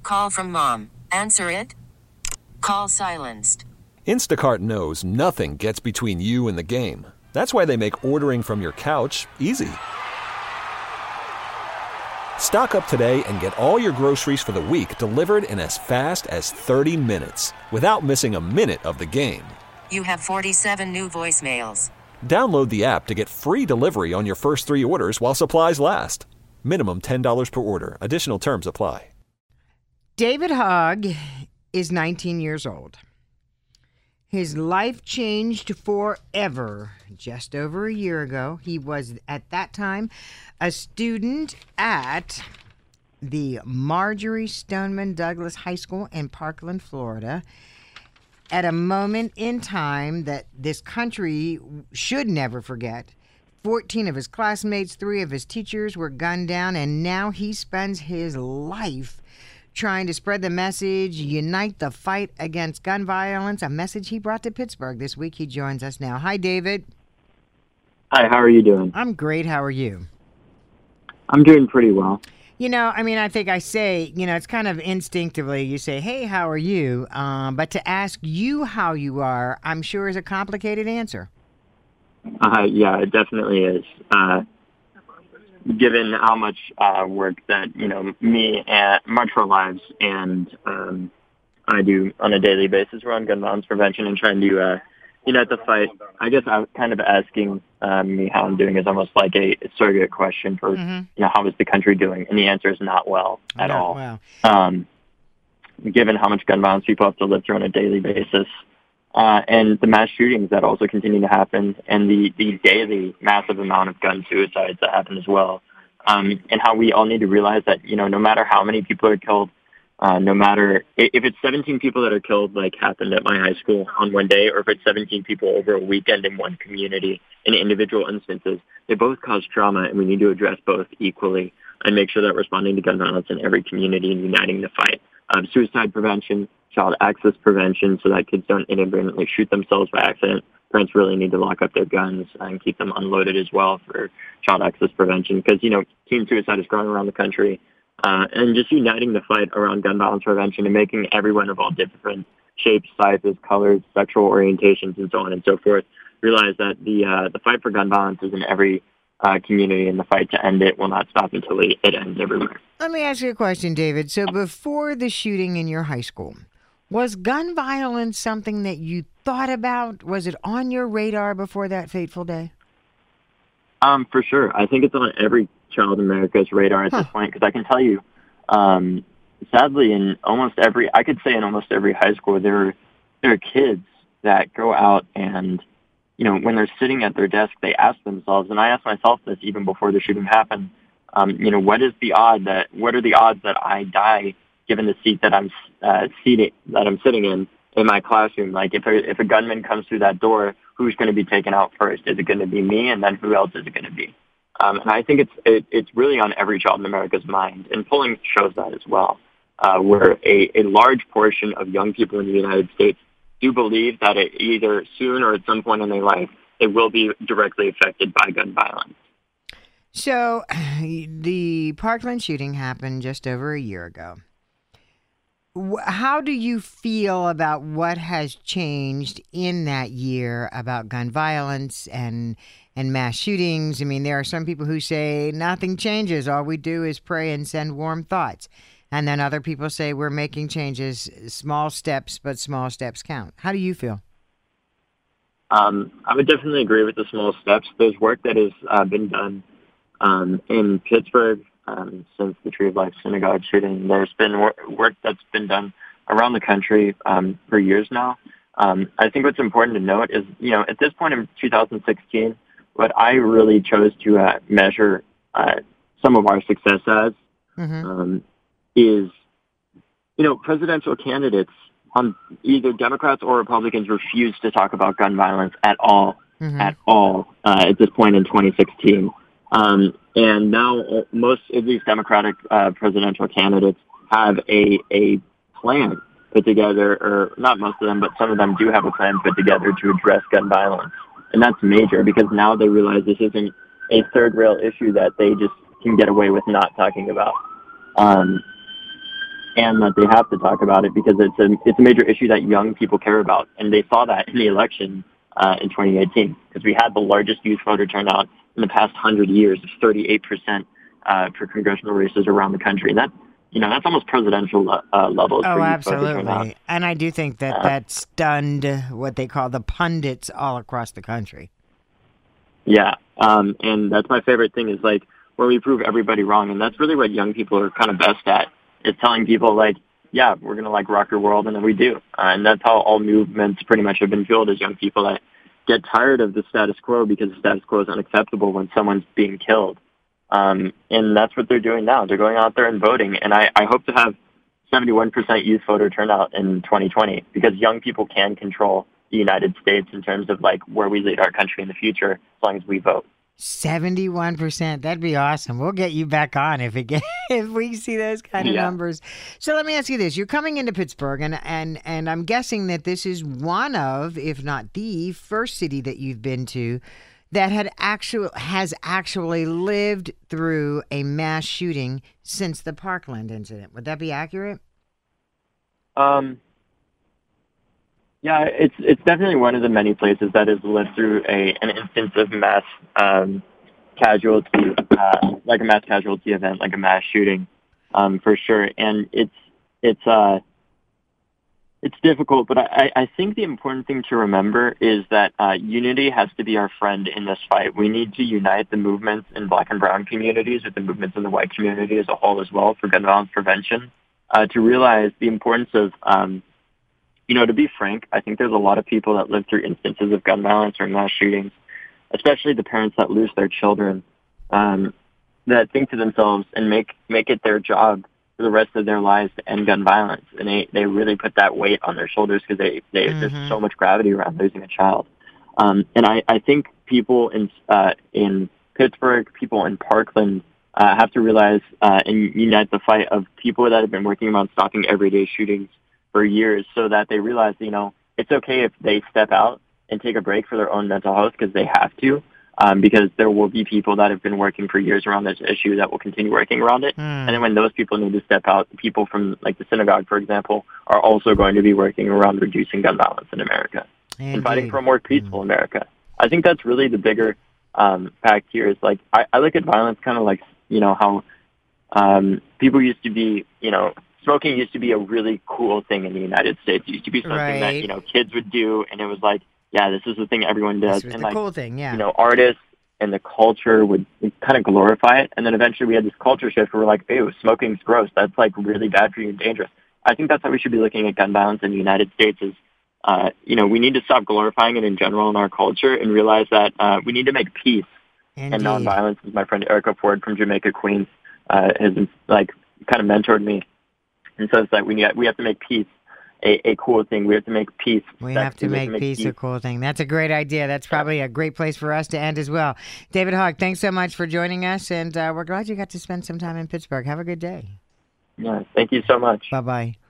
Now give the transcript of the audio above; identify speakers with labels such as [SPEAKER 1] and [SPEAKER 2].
[SPEAKER 1] Call from mom. Answer it. Call silenced.
[SPEAKER 2] Instacart knows nothing gets between you and the game. That's why they make ordering from your couch easy. Stock up today and get all your groceries for the week delivered in as fast as 30 minutes without missing a minute of the game.
[SPEAKER 1] You have 47 new voicemails.
[SPEAKER 2] Download the app to get free delivery on your first 3 orders while supplies last. Minimum $10 per order. Additional terms apply.
[SPEAKER 3] David Hogg is 19 years old. His life changed forever just over a year ago. He was, at that time, a student at the Marjorie Stoneman Douglas High School in Parkland, Florida, at a moment in time that this country should never forget. 14 of his classmates, 3 of his teachers were gunned down, and now he spends his life trying to spread the message, unite the fight against gun violence, a message he brought to Pittsburgh this week. He joins us now. Hi, David.
[SPEAKER 4] Hi, how are you doing?
[SPEAKER 3] I'm great. How are you?
[SPEAKER 4] I'm doing pretty well.
[SPEAKER 3] You know, I mean, I think I say, it's kind of instinctively you say, hey, how are you? But to ask you how you are, I'm sure is a complicated answer.
[SPEAKER 4] Yeah, it definitely is. Given how much work that, me and Metro Lives and I do on a daily basis around gun violence prevention and trying to unite the fight, I guess I'm kind of asking me how I'm doing is almost like a surrogate question for, how is the country doing? And the answer is not well at all.
[SPEAKER 3] Wow.
[SPEAKER 4] Given how much gun violence people have to live through on a daily basis, and the mass shootings that also continue to happen, and the daily massive amount of gun suicides that happen as well, and how we all need to realize that, no matter how many people are killed, no matter if it's 17 people that are killed, like happened at my high school on one day, or if it's 17 people over a weekend in one community, in individual instances, they both cause trauma, and we need to address both equally and make sure that we're responding to gun violence in every community and uniting the fight. Suicide prevention, child access prevention, so that kids don't inadvertently shoot themselves by accident. Parents really need to lock up their guns and keep them unloaded as well for child access prevention, because, teen suicide is growing around the country. And just uniting the fight around gun violence prevention and making everyone of all different shapes, sizes, colors, sexual orientations, and so on and so forth realize that the fight for gun violence is in every community, and the fight to end it will not stop until it ends everywhere.
[SPEAKER 3] Let me ask you a question, David. So before the shooting in your high school, was gun violence something that you thought about? Was it on your radar before that fateful day?
[SPEAKER 4] For sure. I think it's on every child in America's radar at this point, because I can tell you, sadly, in almost every high school, there are kids that go out and, when they're sitting at their desk, they ask themselves, and I asked myself this even before the shooting happened, what are the odds that I die given the seat that I'm sitting in my classroom? Like, if a gunman comes through that door, who's going to be taken out first? Is it going to be me? And then who else is it going to be? And I think it's really on every child in America's mind. And polling shows that as well, where a large portion of young people in the United States do believe that either soon or at some point in their life, they will be directly affected by gun violence.
[SPEAKER 3] So the Parkland shooting happened just over a year ago. How do you feel about what has changed in that year about gun violence and mass shootings? I mean, there are some people who say nothing changes. All we do is pray and send warm thoughts. And then other people say we're making changes, small steps, but small steps count. How do you feel?
[SPEAKER 4] I would definitely agree with the small steps. There's work that has been done in Pittsburgh since the Tree of Life Synagogue shooting. There's been work that's been done around the country for years now. I think what's important to note is, at this point in 2016, what I really chose to measure some of our success as is, presidential candidates, either Democrats or Republicans, refuse to talk about gun violence at all, at this point in 2016. And now most of these Democratic presidential candidates have a plan put together, or not most of them, but some of them do have a plan put together to address gun violence. And that's major, because now they realize this isn't a third rail issue that they just can get away with not talking about. and that they have to talk about it because it's a major issue that young people care about, and they saw that in the election in 2018 because we had the largest youth voter turnout in the past 100 years of 38% for congressional races around the country. And that, that's almost presidential levels.
[SPEAKER 3] Oh,
[SPEAKER 4] for youth
[SPEAKER 3] absolutely.
[SPEAKER 4] voter turnout.
[SPEAKER 3] And I do think that stunned what they call the pundits all across the country.
[SPEAKER 4] Yeah, and that's my favorite thing is like where we prove everybody wrong, and that's really what young people are kind of best at. Is telling people like, yeah, we're gonna like rock your world, and then we do, and that's how all movements pretty much have been fueled as young people that get tired of the status quo because the status quo is unacceptable when someone's being killed, and that's what they're doing now. They're going out there and voting, and I hope to have 71% youth voter turnout in 2020 because young people can control the United States in terms of like where we lead our country in the future as long as we vote.
[SPEAKER 3] 71%. That'd be awesome. We'll get you back on if we see those kind of numbers. So let me ask you this. You're coming into Pittsburgh, and I'm guessing that this is one of, if not the first city that you've been to that has actually lived through a mass shooting since the Parkland incident. Would that be accurate?
[SPEAKER 4] Yeah, it's definitely one of the many places that has lived through an instance of mass casualty, like a mass casualty event, like a mass shooting, for sure. And it's difficult, but I think the important thing to remember is that unity has to be our friend in this fight. We need to unite the movements in Black and brown communities with the movements in the white community as a whole as well for gun violence prevention, to realize the importance of to be frank, I think there's a lot of people that live through instances of gun violence or mass shootings, especially the parents that lose their children, that think to themselves and make it their job for the rest of their lives to end gun violence. And they really put that weight on their shoulders because there's so much gravity around losing a child. And I think people in Pittsburgh, people in Parkland, have to realize and unite the fight of people that have been working on stopping everyday shootings for years so that they realize, it's okay if they step out and take a break for their own mental health because they have to, because there will be people that have been working for years around this issue that will continue working around it. And then when those people need to step out, people from like the synagogue, for example, are also going to be working around reducing gun violence in America and fighting for a more peaceful America. I think that's really the bigger fact here is like, I look at violence kind of like, how people used to be, smoking used to be a really cool thing in the United States. It used to be something that, kids would do, and it was like, yeah, this is the thing everyone does.
[SPEAKER 3] This was
[SPEAKER 4] and
[SPEAKER 3] the cool thing, yeah.
[SPEAKER 4] Artists and the culture would kind of glorify it, and then eventually we had this culture shift where we're like, ew, smoking's gross. That's like really bad for you and dangerous. I think that's how we should be looking at gun violence in the United States is, we need to stop glorifying it in general in our culture and realize that we need to make peace and nonviolence. As my friend Erica Ford from Jamaica, Queens, has like kind of mentored me and says that we have to make peace a cool thing. We have to make peace.
[SPEAKER 3] We have to make peace a cool thing. That's a great idea. That's probably a great place for us to end as well. David Hogg, thanks so much for joining us, and we're glad you got to spend some time in Pittsburgh. Have a good day.
[SPEAKER 4] Yeah, thank you so much.
[SPEAKER 3] Bye-bye.